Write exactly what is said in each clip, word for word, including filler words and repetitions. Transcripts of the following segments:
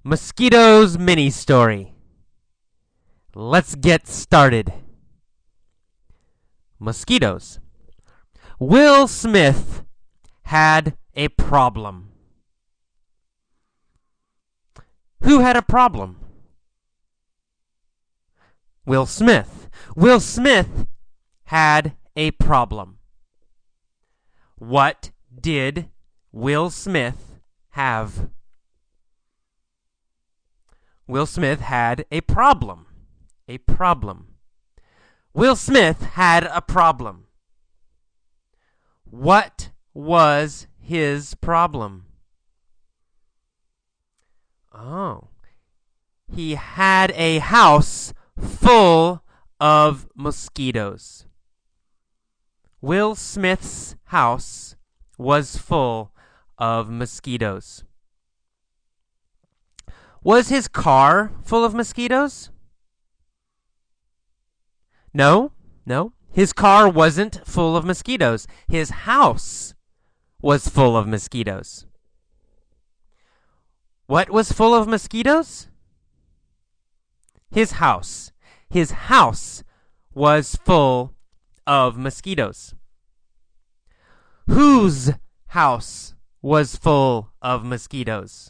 Mosquitoes mini story. Let's get started. Mosquitoes. Will Smith had a problem. Who had a problem? Will Smith. Will Smith had a problem. What did Will Smith have? Will Smith had a problem. A problem. Will Smith had a problem. What was his problem? Oh, he had a house full of mosquitoes. Will Smith's house was full of mosquitoes. Was his car full of mosquitoes? No, no. His car wasn't full of mosquitoes. His house was full of mosquitoes. What was full of mosquitoes? His house. His house was full of mosquitoes. Whose house was full of mosquitoes?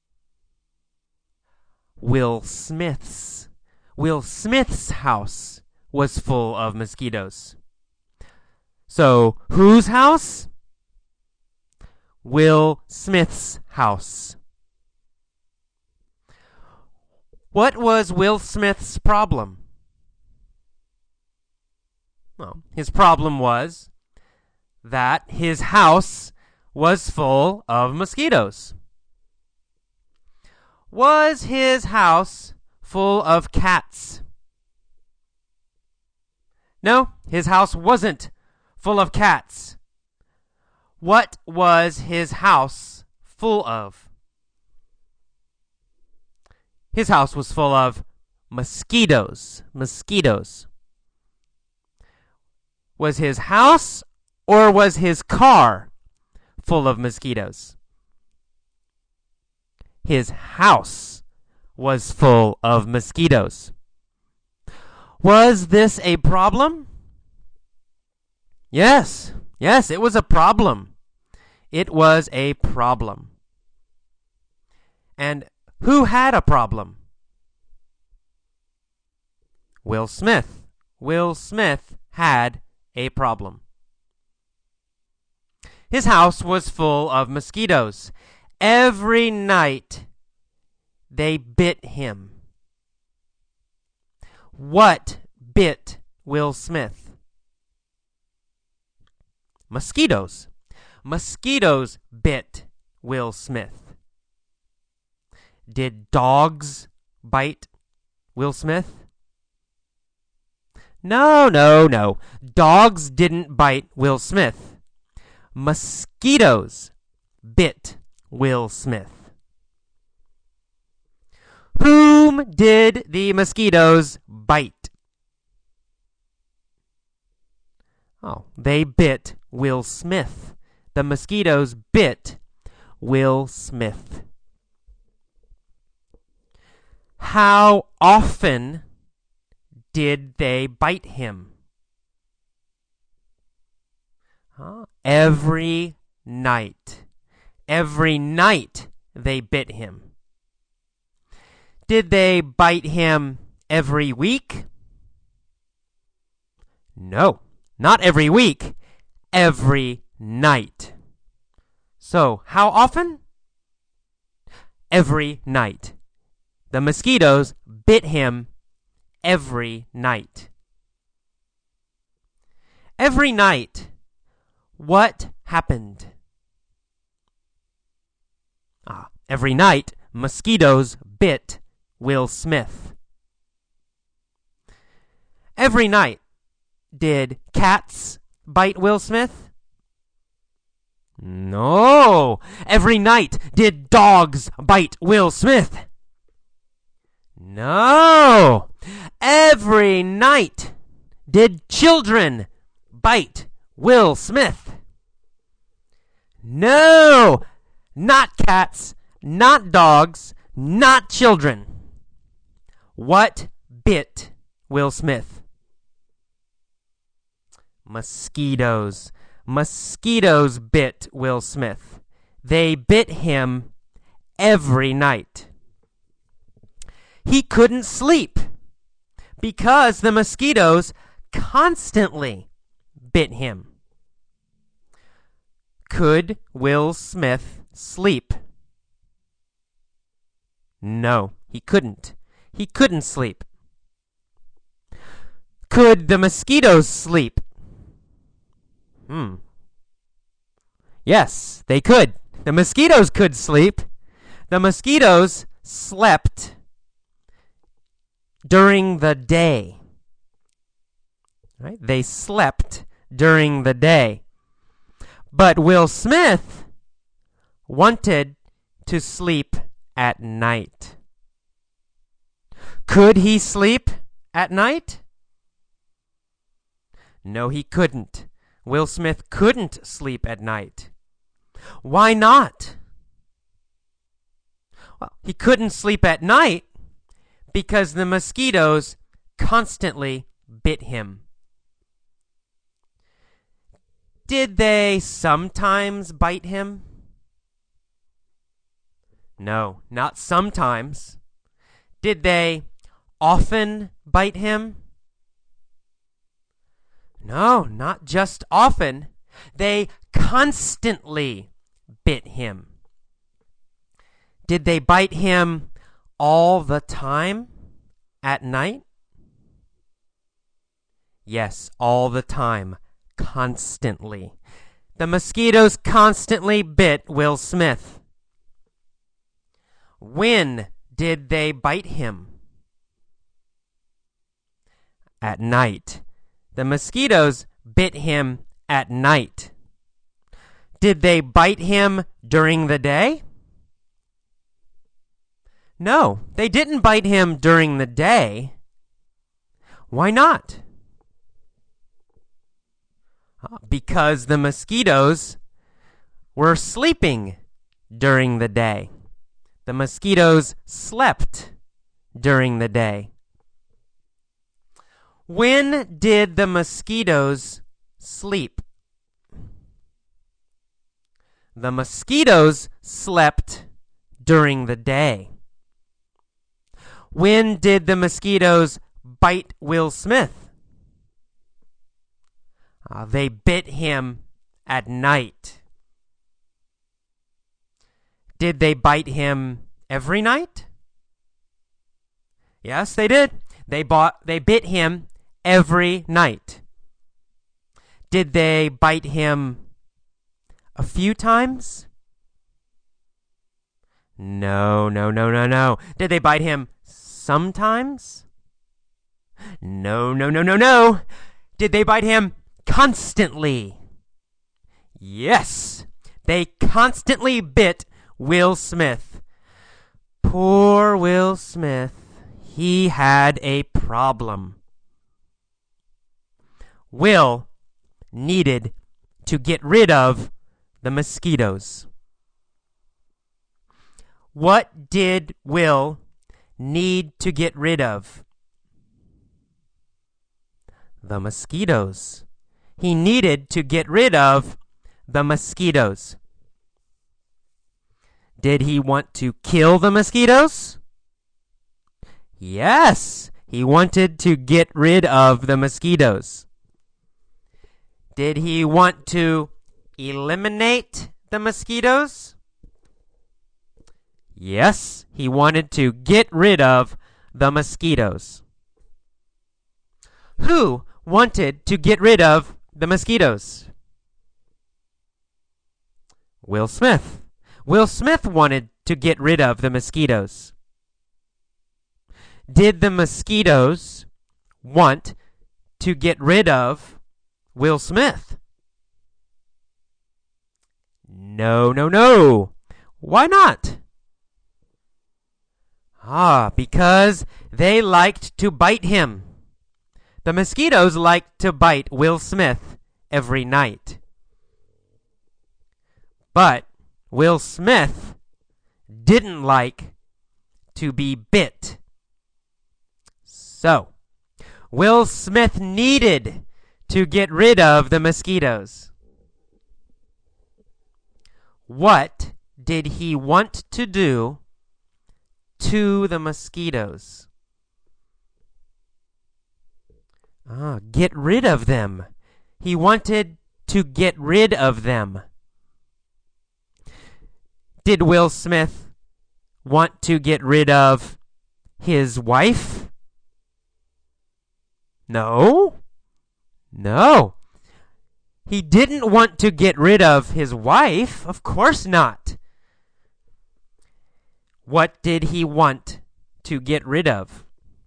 Will Smith's. Will Smith's house was full of mosquitoes. So, whose house? Will Smith's house. What was Will Smith's problem? Well, his problem was that his house was full of mosquitoes. Was his house full of cats? No, his house wasn't full of cats. What was his house full of? His house was full of mosquitoes. Mosquitoes. Was his house or was his car full of mosquitoes? His house was full of mosquitoes. Was this a problem? Yes, yes, it was a problem. It was a problem. And who had a problem? Will Smith. Will Smith had a problem. His house was full of mosquitoes. Every night they bit him. What bit Will Smith? Mosquitoes. Mosquitoes bit Will Smith. Did dogs bite Will Smith? No, no, no. Dogs didn't bite Will Smith. Mosquitoes bit Will Smith. Whom did the mosquitoes bite? Oh, they bit Will Smith. The mosquitoes bit Will Smith. How often did they bite him? Huh? Every night. Every night they bit him. Did they bite him every week? No, not every week. Every night. So, how often? Every night. The mosquitoes bit him every night. Every night, what happened? Ah, every night, mosquitoes bit Will Smith. Every night, did cats bite Will Smith? No. Every night, did dogs bite Will Smith? No. Every night, did children bite Will Smith? No. Not cats, not dogs, not children. What bit Will Smith? Mosquitoes. Mosquitoes bit Will Smith. They bit him every night. He couldn't sleep because the mosquitoes constantly bit him. Could Will Smith sleep? No, he couldn't. He couldn't sleep. Could the mosquitoes sleep? Hmm. Yes, they could. The mosquitoes could sleep. The mosquitoes slept during the day. Right? They slept during the day. But Will Smith wanted to sleep at night. Could he sleep at night? No, he couldn't. Will Smith couldn't sleep at night. Why not? Well, he couldn't sleep at night because the mosquitoes constantly bit him. Did they sometimes bite him? No, not sometimes. Did they often bite him? No, not just often. They constantly bit him. Did they bite him all the time at night? Yes, all the time, constantly. The mosquitoes constantly bit Will Smith. When did they bite him? At night. The mosquitoes bit him at night. Did they bite him during the day? No, they didn't bite him during the day. Why not? Because the mosquitoes were sleeping during the day. The mosquitoes slept during the day. When did the mosquitoes sleep? The mosquitoes slept during the day. When did the mosquitoes bite Will Smith? Uh, they bit him at night. Did they bite him every night? Yes, they did. They bought, they bit him every night. Did they bite him a few times? No, no, no, no, no. Did they bite him sometimes? No, no, no, no, no. Did they bite him constantly? Yes, they constantly bit Will Smith. Poor Will Smith. He had a problem. Will needed to get rid of the mosquitoes. What did Will need to get rid of? The mosquitoes. He needed to get rid of the mosquitoes. Did he want to kill the mosquitoes? Yes, he wanted to get rid of the mosquitoes. Did he want to eliminate the mosquitoes? Yes, he wanted to get rid of the mosquitoes. Who wanted to get rid of the mosquitoes? Will Smith. Will Smith wanted to get rid of the mosquitoes. Did the mosquitoes want to get rid of Will Smith? No, no, no. Why not? Ah, because they liked to bite him. The mosquitoes liked to bite Will Smith every night. But Will Smith didn't like to be bit. So, Will Smith needed to get rid of the mosquitoes. What did he want to do to the mosquitoes? Ah, get rid of them. He wanted to get rid of them. Did Will Smith want to get rid of his wife? No. No. He didn't want to get rid of his wife. Of course not. What did he want to get rid of?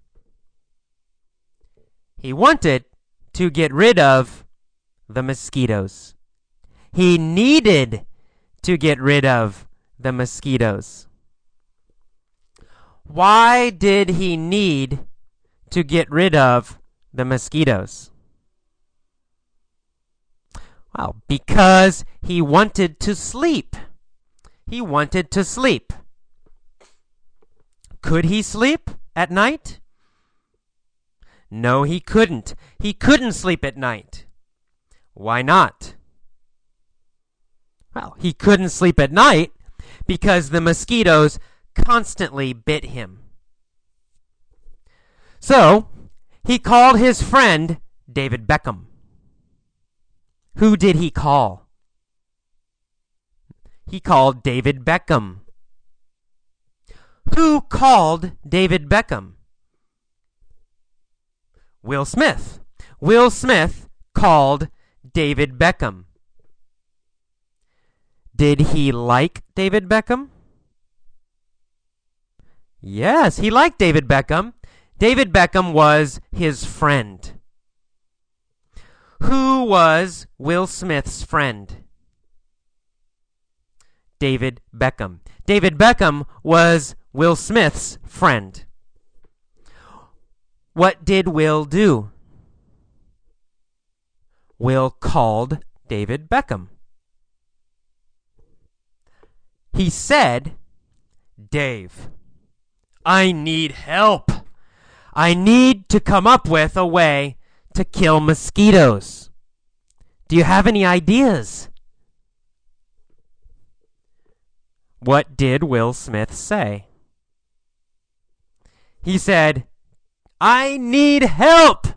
He wanted to get rid of the mosquitoes. He needed to get rid of the mosquitoes. Why did he need to get rid of the mosquitoes? Well, because he wanted to sleep. He wanted to sleep. Could he sleep at night? No, he couldn't. He couldn't sleep at night. Why not? Well, he couldn't sleep at night because the mosquitoes constantly bit him. So, he called his friend David Beckham. Who did he call? He called David Beckham. Who called David Beckham? Will Smith. Will Smith called David Beckham. Did he like David Beckham? Yes, he liked David Beckham. David Beckham was his friend. Who was Will Smith's friend? David Beckham. David Beckham was Will Smith's friend. What did Will do? Will called David Beckham. He said, Dave, I need help. I need to come up with a way to kill mosquitoes. Do you have any ideas? What did Will Smith say? He said, I need help.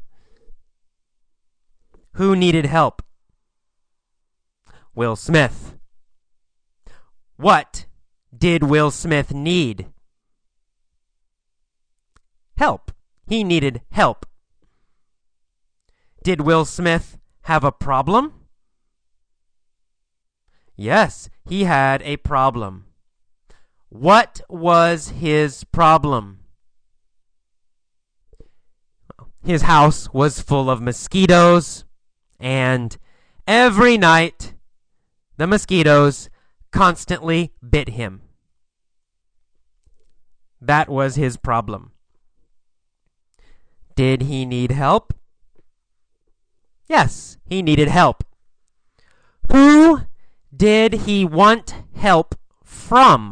Who needed help? Will Smith. What did Will Smith need? Help. He needed help. Did Will Smith have a problem? Yes, he had a problem. What was his problem? His house was full of mosquitoes, and every night the mosquitoes constantly bit him. That was his problem. Did he need help? Yes, he needed help. Who did he want help from?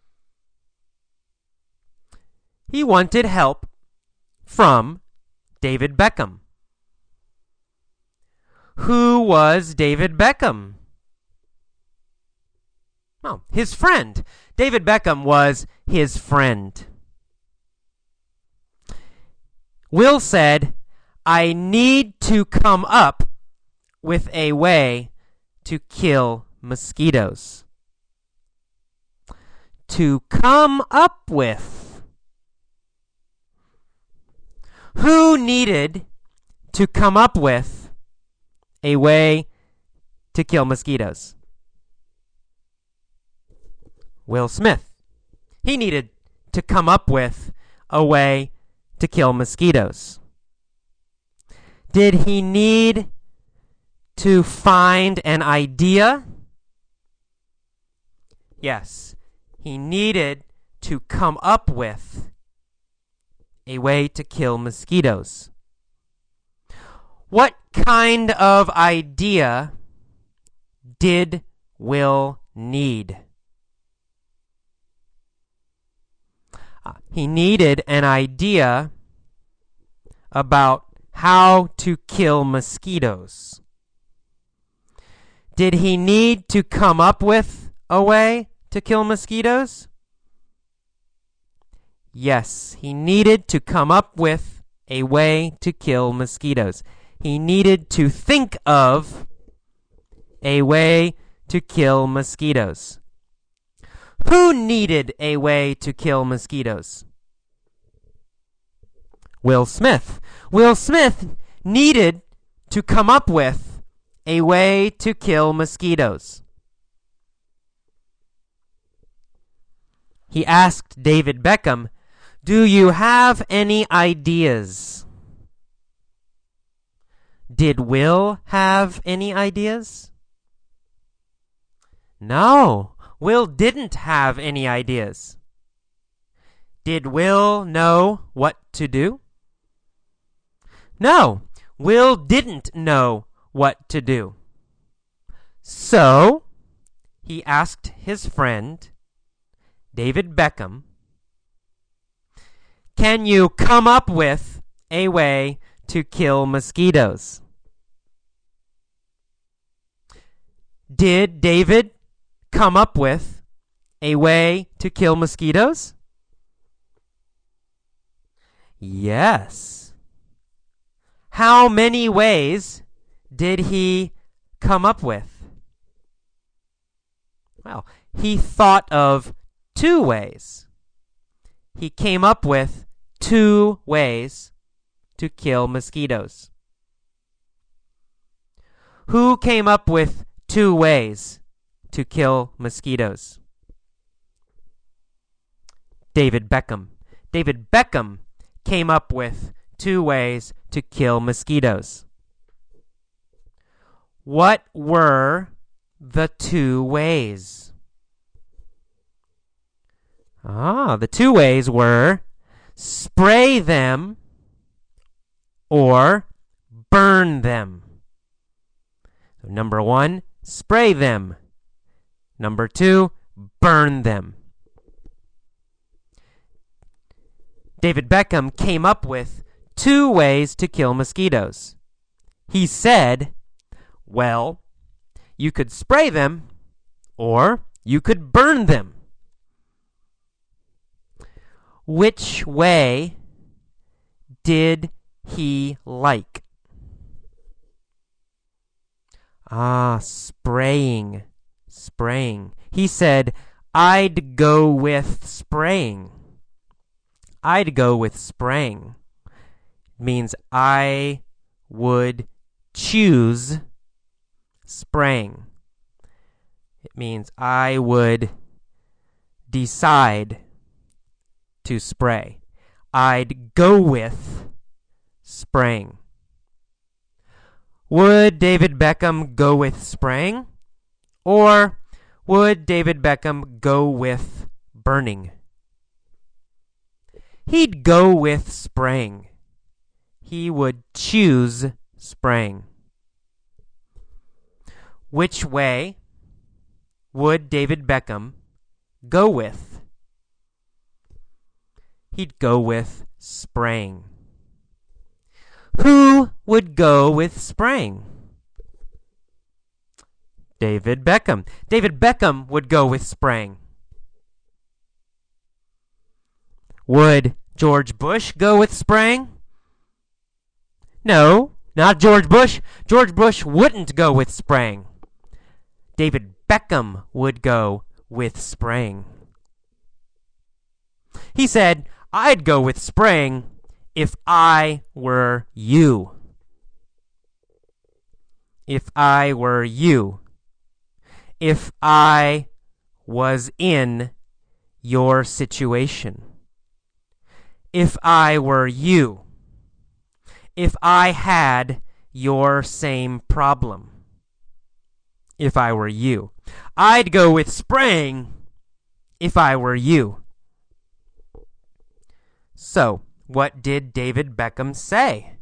He wanted help from David Beckham. Who was David Beckham? Oh, his friend. David Beckham was his friend. Will said, I need to come up with a way to kill mosquitoes. To come up with. Who needed to come up with a way to kill mosquitoes? Will Smith. He needed to come up with a way to kill mosquitoes. Did he need to find an idea? Yes, he needed to come up with a way to kill mosquitoes. What kind of idea did Will need? He needed an idea about how to kill mosquitoes. Did he need to come up with a way to kill mosquitoes? Yes, he needed to come up with a way to kill mosquitoes. He needed to think of a way to kill mosquitoes. Who needed a way to kill mosquitoes? Will Smith. Will Smith needed to come up with a way to kill mosquitoes. He asked David Beckham, "Do you have any ideas?" Did Will have any ideas? No, Will didn't have any ideas. Did Will know what to do? No, Will didn't know what to do. So, he asked his friend, David Beckham, "Can you come up with a way to kill mosquitoes?" Did David come up with a way to kill mosquitoes? Yes. How many ways did he come up with? Well, he thought of two ways. He came up with two ways to kill mosquitoes. Who came up with two ways to kill mosquitoes? David Beckham. David Beckham came up with two ways to kill mosquitoes. What were the two ways? Ah, the two ways were spray them or burn them. So number one, spray them. Number two, burn them. David Beckham came up with two ways to kill mosquitoes. He said, well, you could spray them or you could burn them. Which way did he like? Ah, spraying, spraying. He said, I'd go with spraying. I'd go with spraying. It means I would choose spraying. It means I would decide to spray. I'd go with spraying. Would David Beckham go with spraying? Or would David Beckham go with burning? He'd go with spraying. He would choose spraying. Which way would David Beckham go with? He'd go with spraying. Who would go with spraying? David Beckham. David Beckham would go with spraying. Would George Bush go with spraying? No, not George Bush. George Bush wouldn't go with spraying. David Beckham would go with spraying. He said, I'd go with spraying if I were you. If I were you. If I was in your situation. If I were you. If I had your same problem. If I were you. I'd go with spraying if I were you. So, what did David Beckham say?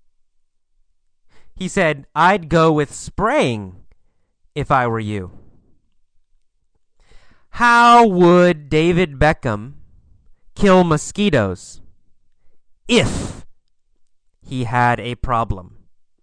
He said, I'd go with spraying if I were you. How would David Beckham kill mosquitoes if he had a problem.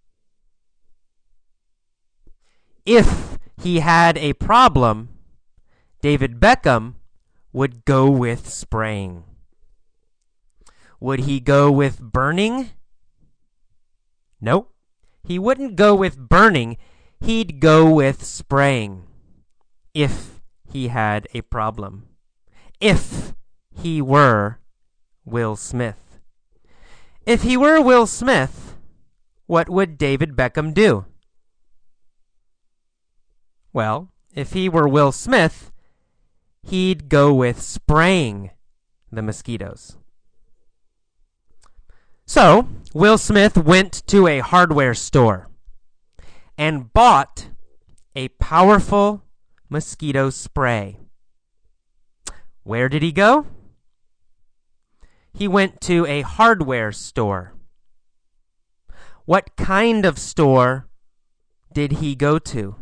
If he had a problem, David Beckham would go with spraying. Would he go with burning? Nope. He wouldn't go with burning. He'd go with spraying if he had a problem. If he were Will Smith. If he were Will Smith, what would David Beckham do? Well, if he were Will Smith, he'd go with spraying the mosquitoes. So, Will Smith went to a hardware store and bought a powerful mosquito spray. Where did he go? He went to a hardware store. What kind of store did he go to?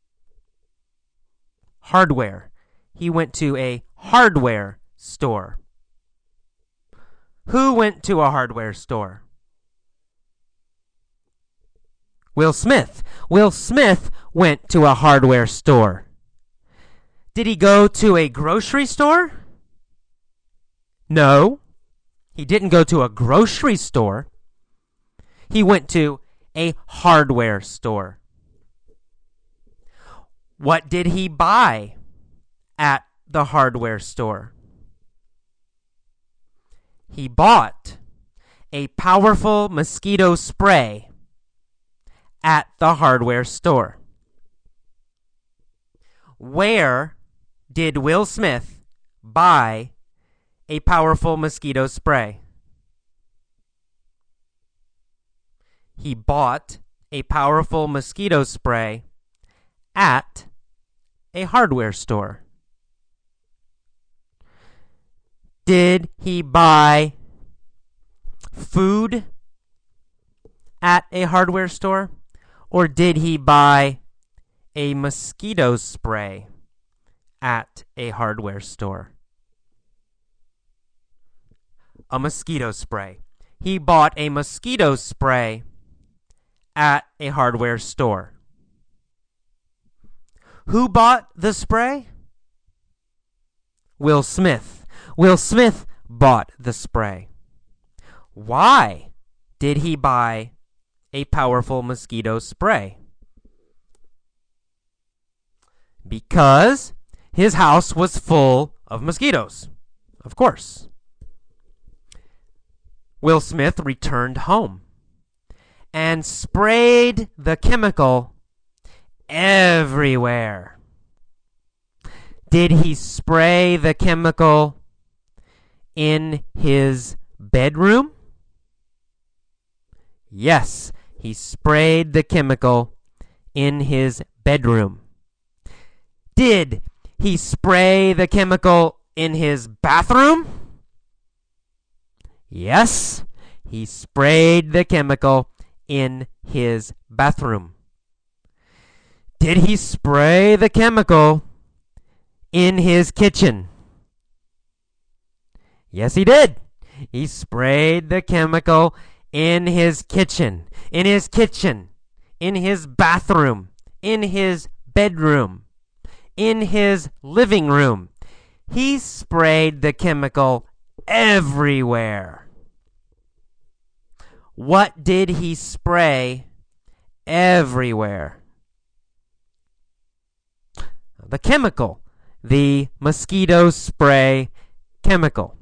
Hardware. He went to a hardware store. Who went to a hardware store? Will Smith. Will Smith went to a hardware store. Did he go to a grocery store? No, he didn't go to a grocery store. He went to a hardware store. What did he buy at the hardware store? He bought a powerful mosquito spray at the hardware store. Where did Will Smith buy a powerful mosquito spray? He bought a powerful mosquito spray at a hardware store. Did he buy food at a hardware store? Or did he buy a mosquito spray at a hardware store? A mosquito spray. He bought a mosquito spray at a hardware store. Who bought the spray? Will Smith. Will Smith bought the spray. Why did he buy a powerful mosquito spray? Because his house was full of mosquitoes. Of course. Will Smith returned home and sprayed the chemical everywhere. Did he spray the chemical in his bedroom? Yes, he sprayed the chemical in his bedroom. Did he spray the chemical in his bathroom? Yes, he sprayed the chemical in his bathroom. Did he spray the chemical in his kitchen? Yes, he did. He sprayed the chemical in his kitchen, in his kitchen, in his bathroom, in his bedroom, in his living room. He sprayed the chemical everywhere. What did he spray everywhere? The chemical, the mosquito spray chemical.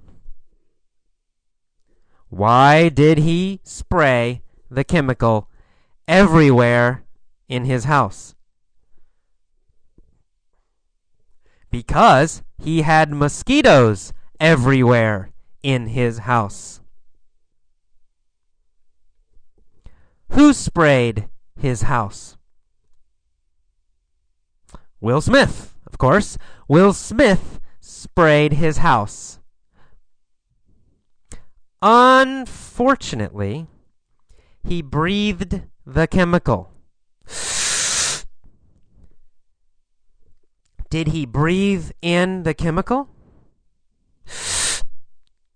Why did he spray the chemical everywhere in his house? Because he had mosquitoes everywhere in his house. Who sprayed his house? Will Smith, of course. Will Smith sprayed his house. Unfortunately, he breathed the chemical. Did he breathe in the chemical?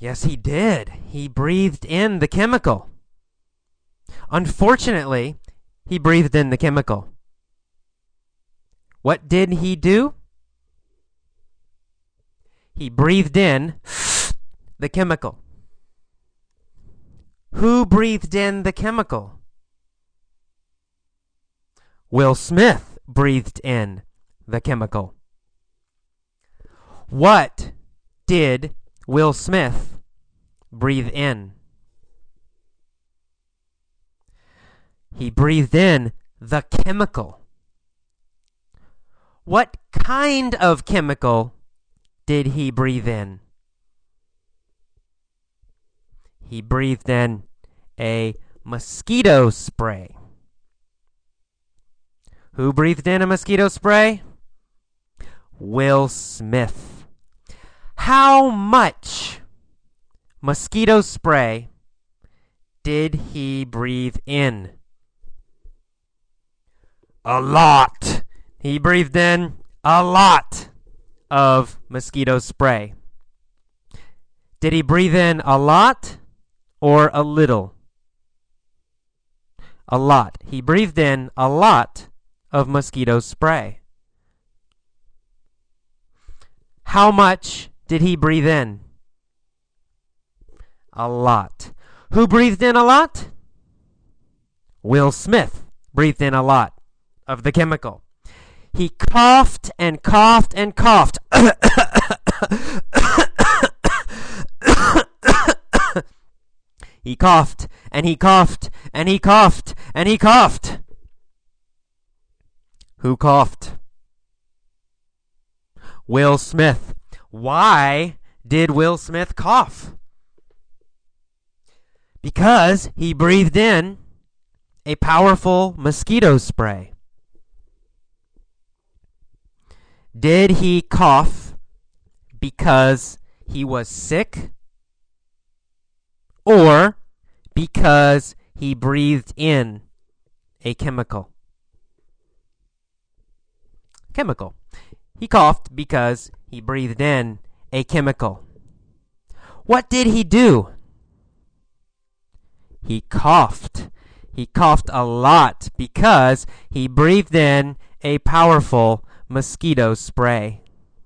Yes, he did. He breathed in the chemical. Unfortunately, he breathed in the chemical. What did he do? He breathed in the chemical. Who breathed in the chemical? Will Smith breathed in the chemical. What did Will Smith breathe in? He breathed in the chemical. What kind of chemical did he breathe in? He breathed in a mosquito spray. Who breathed in a mosquito spray? Will Smith. How much mosquito spray did he breathe in? A lot. He breathed in a lot of mosquito spray. Did he breathe in a lot or a little? A lot. He breathed in a lot of mosquito spray. How much did he breathe in? A lot. Who breathed in a lot? Will Smith breathed in a lot of the chemical. He coughed and coughed and coughed. He coughed and he coughed and he coughed and he coughed. Who coughed? Will Smith. Why did Will Smith cough? Because he breathed in a powerful mosquito spray. Did he cough because he was sick? Or because he breathed in a chemical? Chemical. He coughed because he breathed in a chemical. What did he do? He coughed. He coughed a lot because he breathed in a powerful mosquito spray.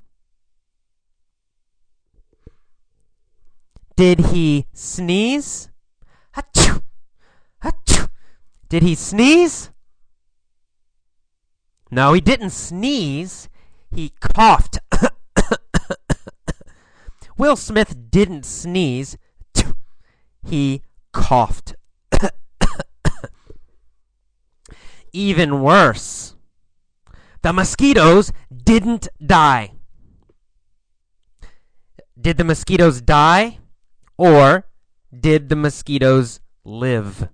Did he sneeze? Achoo! Achoo! Did he sneeze? No, he didn't sneeze. He coughed. Will Smith didn't sneeze. He coughed. Even worse, the mosquitoes didn't die. Did the mosquitoes die, or did the mosquitoes live?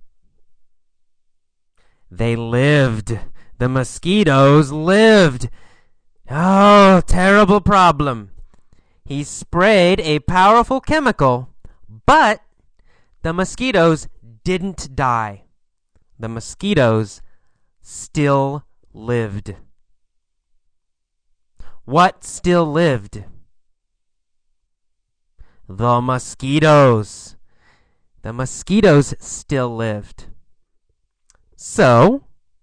They lived. The mosquitoes lived. Oh, terrible problem. He sprayed a powerful chemical, but the mosquitoes didn't die. The mosquitoes still lived. What still lived? The mosquitoes. The mosquitoes still lived. So,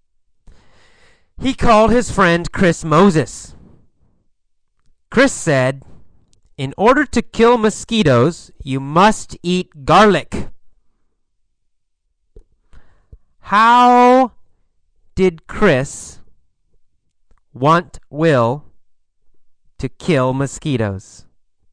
he called his friend Chris Moses. Chris said, "In order to kill mosquitoes, you must eat garlic." How did Chris want Will to kill mosquitoes?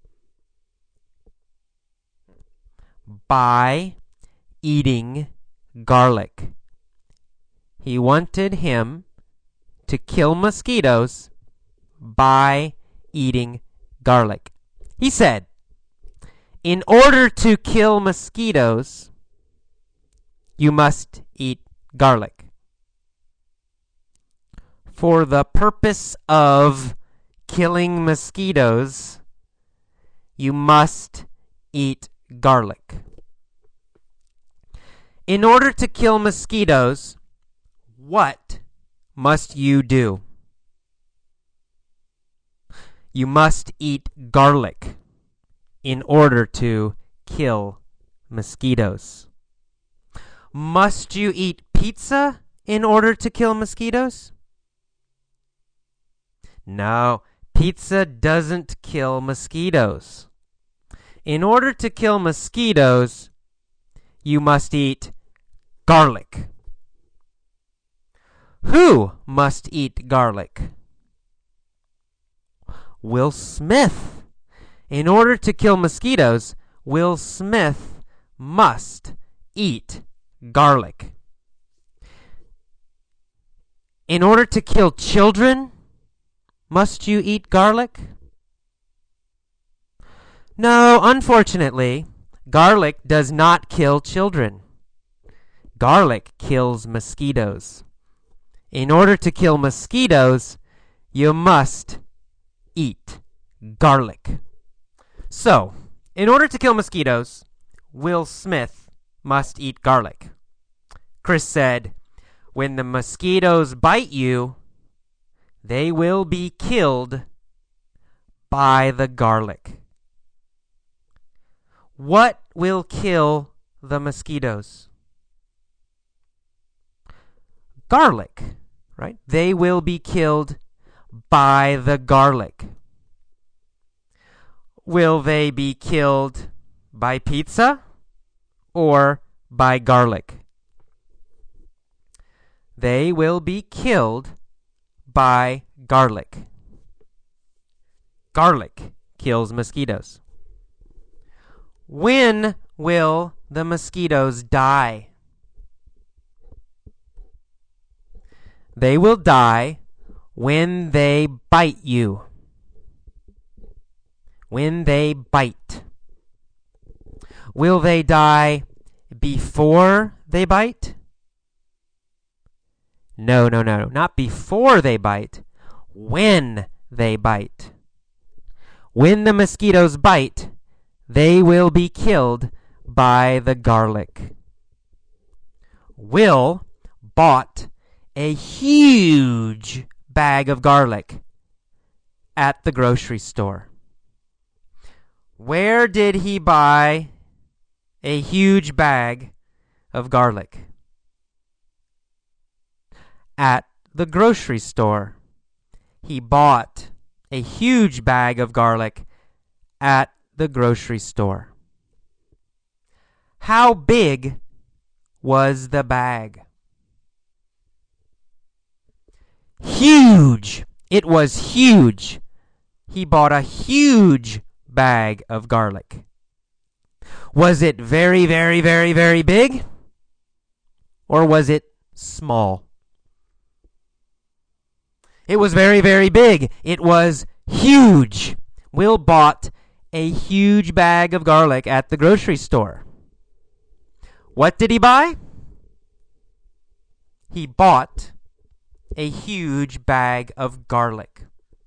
By eating garlic. He wanted him to kill mosquitoes by eating garlic. He said, "In order to kill mosquitoes, you must eat garlic. For the purpose of killing mosquitoes, you must eat garlic." In order to kill mosquitoes, what must you do? You must eat garlic in order to kill mosquitoes. Must you eat pizza in order to kill mosquitoes? No, pizza doesn't kill mosquitoes. In order to kill mosquitoes, you must eat garlic. Who must eat garlic? Will Smith. In order to kill mosquitoes, Will Smith must eat garlic. In order to kill children, must you eat garlic? No, unfortunately, garlic does not kill children. Garlic kills mosquitoes. In order to kill mosquitoes, you must eat garlic. So, in order to kill mosquitoes, Will Smith must eat garlic. Chris said, when the mosquitoes bite you, they will be killed by the garlic. What will kill the mosquitoes? Garlic, right? They will be killed by the garlic. Will they be killed by pizza or by garlic? They will be killed by garlic. Garlic kills mosquitoes. When will the mosquitoes die? They will die when they bite you. When they bite. Will they die before they bite? No, no, no, not before they bite. When they bite. When the mosquitoes bite, they will be killed by the garlic. Will bought a huge bag of garlic at the grocery store. Where did he buy a huge bag of garlic? At the grocery store. He bought a huge bag of garlic at the grocery store. How big was the bag? Huge! It was huge. He bought a huge bag of garlic. Was it very, very, very, very big? Or was it small? It was very, very big. It was huge. Will bought a huge bag of garlic at the grocery store. What did he buy? He bought a huge bag of garlic.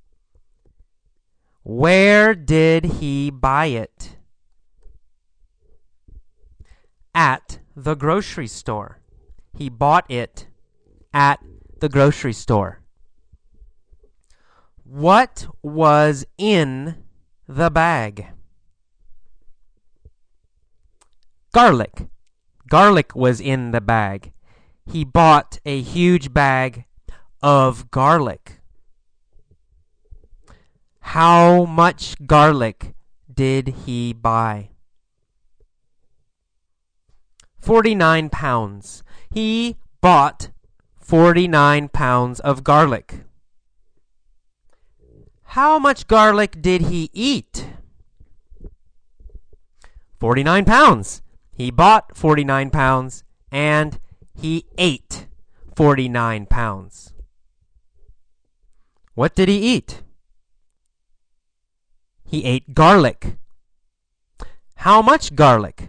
Where did he buy it? At the grocery store. He bought it at the grocery store. What was in the bag? Garlic. Garlic was in the bag. He bought a huge bag of garlic. How much garlic did he buy? Forty-nine pounds. He bought forty-nine pounds of garlic. How much garlic did he eat? Forty-nine pounds. He bought forty-nine pounds and he ate forty-nine pounds. What did he eat? He ate garlic. How much garlic?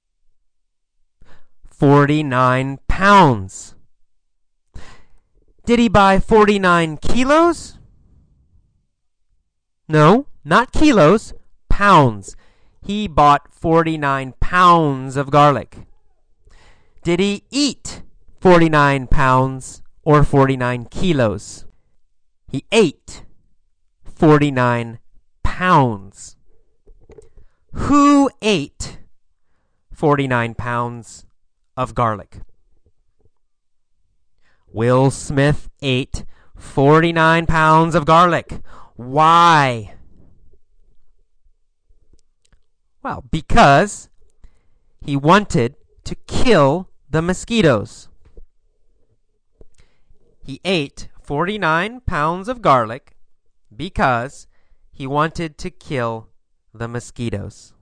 Forty-nine pounds. Did he buy forty-nine kilos? No, not kilos, pounds. He bought forty-nine pounds of garlic. Did he eat forty-nine pounds or forty-nine kilos? He ate forty-nine pounds. Who ate forty-nine pounds of garlic. Will Smith ate forty-nine pounds of garlic. Why? Well, because he wanted to kill the mosquitoes. He ate forty-nine pounds of garlic because he wanted to kill the mosquitoes.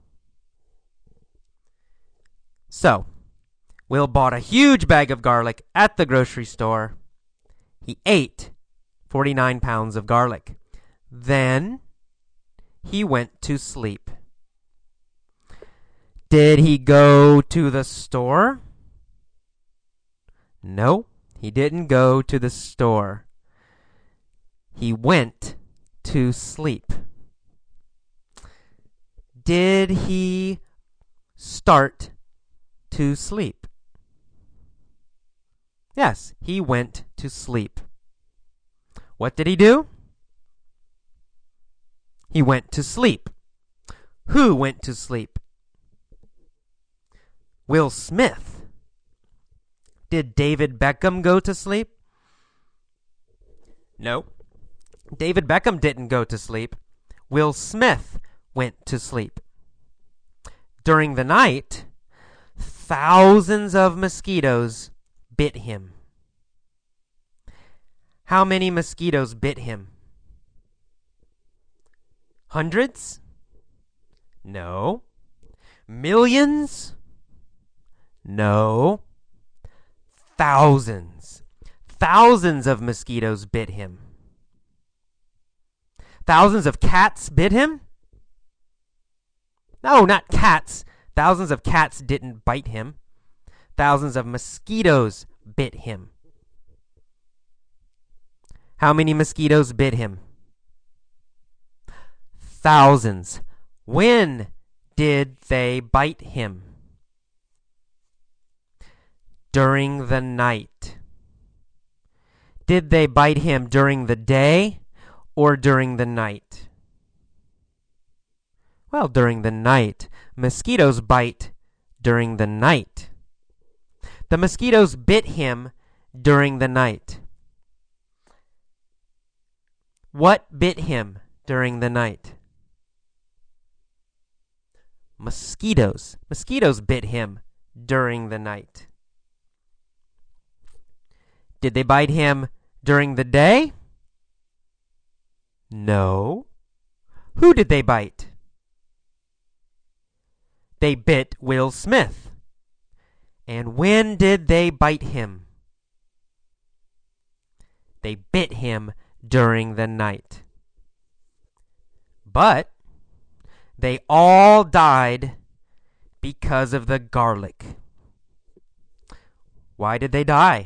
So, Will bought a huge bag of garlic at the grocery store. He ate forty-nine pounds of garlic. Then he went to sleep. Did he go to the store? No, he didn't go to the store. He went to sleep. Did he start to sleep? Yes, he went to sleep. What did he do? He went to sleep. Who went to sleep? Will Smith. Did David Beckham go to sleep? No. David Beckham didn't go to sleep. Will Smith went to sleep. During the night, thousands of mosquitoes bit him. How many mosquitoes bit him? Hundreds? No. Millions? No. Thousands. Thousands of mosquitoes bit him. Thousands of cats bit him? No, not cats. Thousands of cats didn't bite him. Thousands of mosquitoes bit him. How many mosquitoes bit him? Thousands. When did they bite him? During the night. Did they bite him during the day or during the night? Well, during the night. Mosquitoes bite during the night. The mosquitoes bit him during the night. What bit him during the night? Mosquitoes. Mosquitoes bit him during the night. Did they bite him during the day? No. Who did they bite? They bit Will Smith. And when did they bite him? They bit him during the night. But they all died because of the garlic. Why did they die?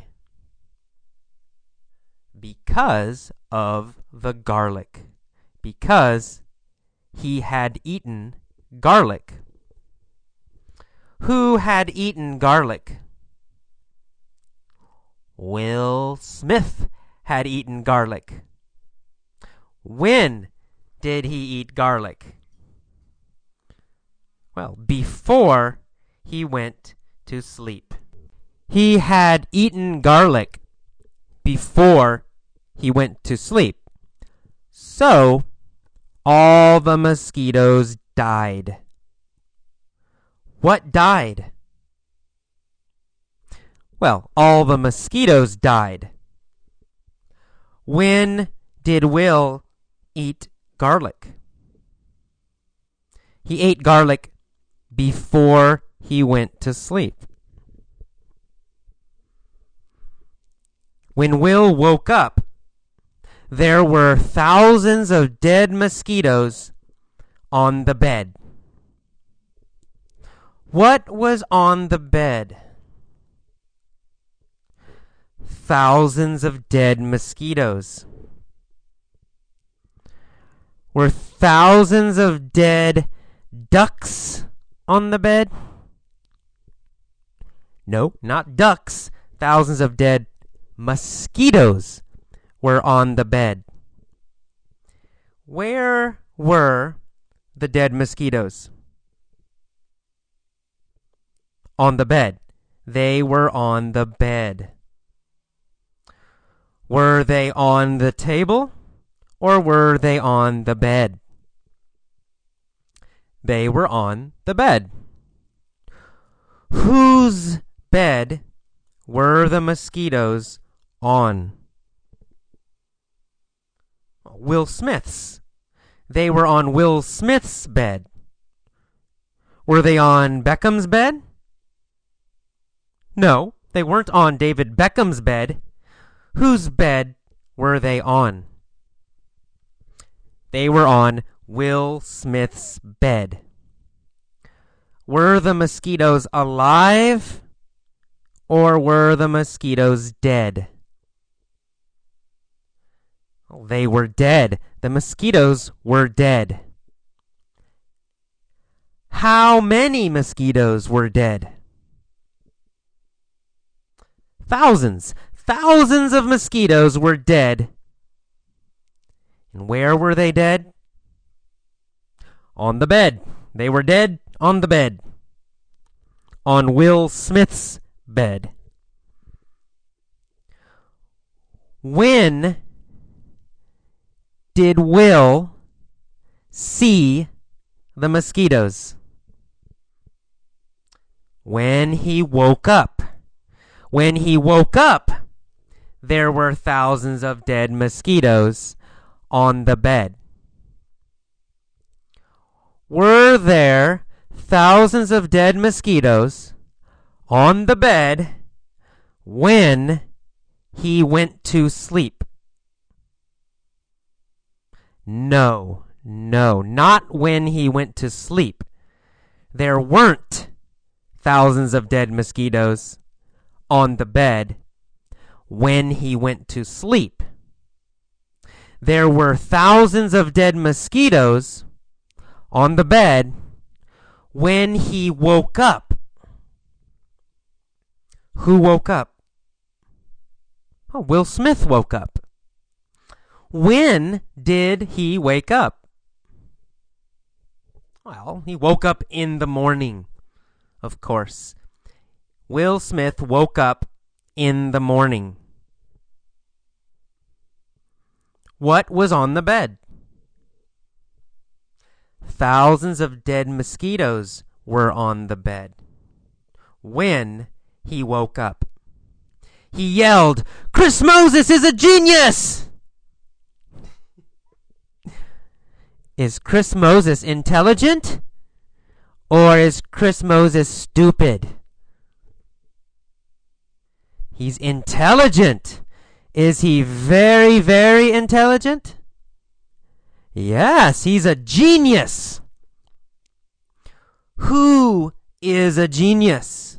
Because of the garlic. Because he had eaten garlic. Who had eaten garlic? Will Smith had eaten garlic. When did he eat garlic? Well, before he went to sleep. He had eaten garlic before he went to sleep. So, all the mosquitoes died. What died? Well, all the mosquitoes died. When did Will eat garlic? He ate garlic before he went to sleep. When Will woke up, there were thousands of dead mosquitoes on the bed. What was on the bed? Thousands of dead mosquitoes. Were thousands of dead ducks on the bed? No, not ducks. Thousands of dead mosquitoes were on the bed. Where were the dead mosquitoes? On the bed. They were on the bed. Were they on the table, or were they on the bed? They were on the bed. Whose bed were the mosquitoes on? Will Smith's. They were on Will Smith's bed. Were they on Beckham's bed? No, they weren't on David Beckham's bed. Whose bed were they on? They were on Will Smith's bed. Were the mosquitoes alive, or were the mosquitoes dead? They were dead. The mosquitoes were dead. How many mosquitoes were dead? Thousands. Thousands of mosquitoes were dead. And where were they dead? On the bed. They were dead on the bed. On Will Smith's bed. When did Will see the mosquitoes? When he woke up. When he woke up, there were thousands of dead mosquitoes on the bed. Were there thousands of dead mosquitoes on the bed when he went to sleep? No, no, not when he went to sleep. There weren't thousands of dead mosquitoes on the bed when he went to sleep. There were thousands of dead mosquitoes on the bed when he woke up. Who woke up? Oh, Will Smith woke up. When did he wake up? Well, he woke up in the morning, of course. Will Smith woke up in the morning. What was on the bed? Thousands of dead mosquitoes were on the bed when he woke up. He yelled, "Chris Moses is a genius!" Is Chris Moses intelligent? Or is Chris Moses stupid? He's intelligent. Is he very, very intelligent? Yes, he's a genius. Who is a genius?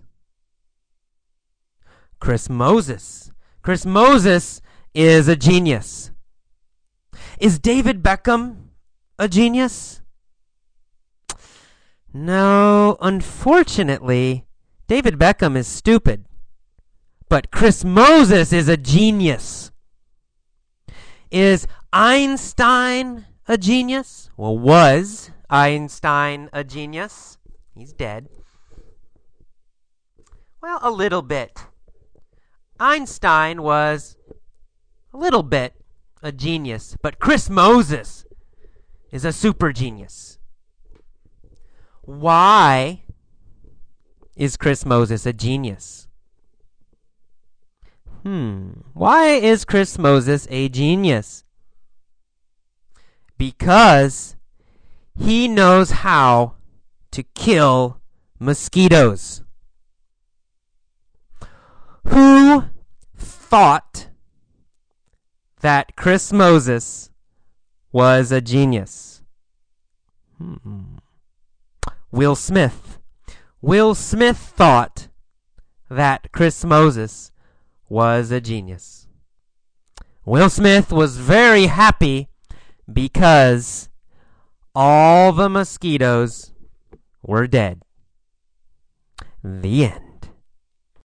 Chris Moses. Chris Moses is a genius. Is David Beckham a genius? No, unfortunately, David Beckham is stupid. But Chris Moses is a genius. Is Einstein a genius? Well, was Einstein a genius? He's dead. Well, a little bit. Einstein was a little bit a genius, but Chris Moses is a super genius. Why is Chris Moses a genius? Hmm, why is Chris Moses a genius? Because he knows how to kill mosquitoes. Who thought that Chris Moses was a genius? Hmm. Will Smith. Will Smith thought that Chris Moses was a genius. Will Smith was very happy because all the mosquitoes were dead. The end.